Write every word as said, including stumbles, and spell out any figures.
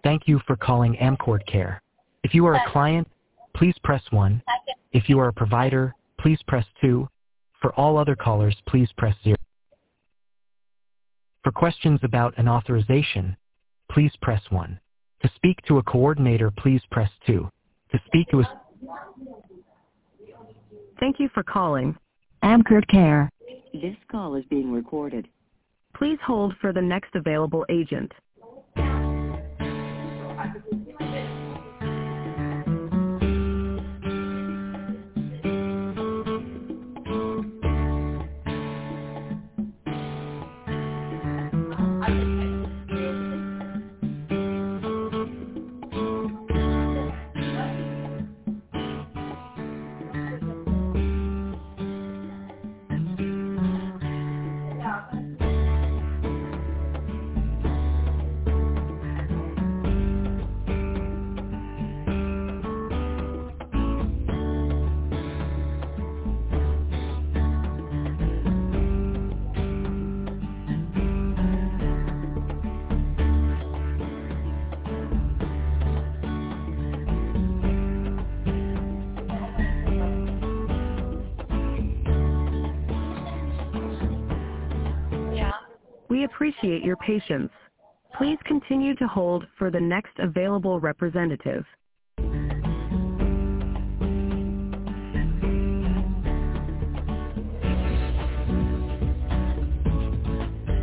Thank you for calling Amcord Care. If you are a client, please press one. If you are a provider, please press two. For all other callers, please press zero. For questions about an authorization, please press one. To speak to a coordinator, please press two. To speak to a... Thank you for calling Amcord Care. This call is being recorded. Please hold for the next available agent. We appreciate your patience. Please continue to hold for the next available representative.